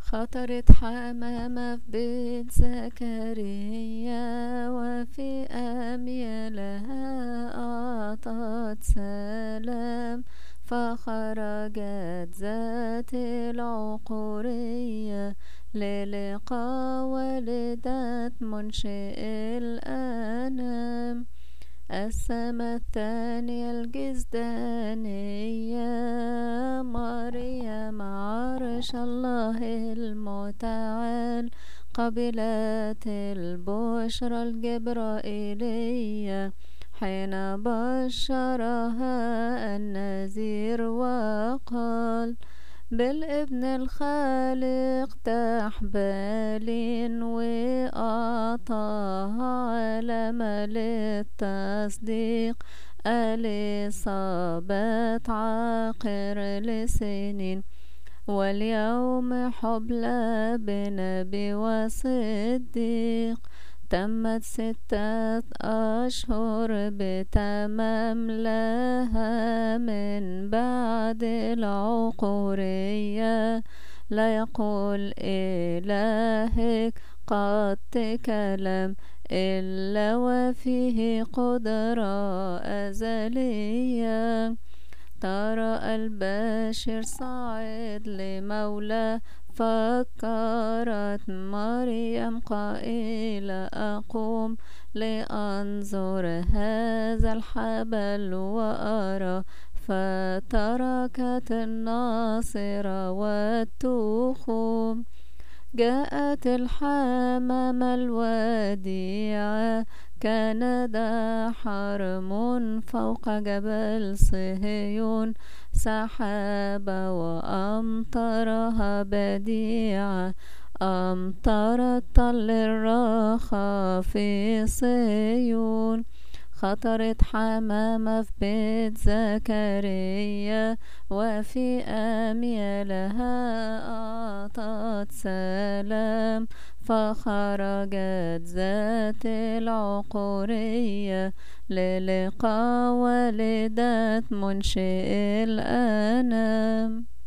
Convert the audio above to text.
خطرت حمامة في بيت زكريا، وفي أميالها أعطت سلام. فخرجت ذات العقورية للقاء والدة منشئ الأنام. السما الثانية الجزدانية مريم عرش الله المتعال، قبلت البشرى الجبرائيلية حين بشرها النذير وقال: بالابن الخالق تحبال، وأعطاها علم للتصديق. اليصابات عاقر لسنين، واليوم حبلى بنبي وصديق. تمت 6 أشهر بتمام لها من بعد العقورية. لا يقول إلهك قد تكلم إلا وفيه قدرة أزلية. ترى البشر صاعد لمولاه، فكرت مريم قائلة: أقوم لأنظر هذا الحبل وأرى. فتركت الناصرة والتخوم. جاءت الحمامة الوديعة، كان ذا حرم فوق جبل صهيون. سحاب وأمطرها بديعة، أمطرت طل الرخا في صهيون. خطرت حمامة في بيت زكريا، وفي أميالها أعطت سلام. فخرجت ذات العقورية للقاء والدة منشئ الأنام.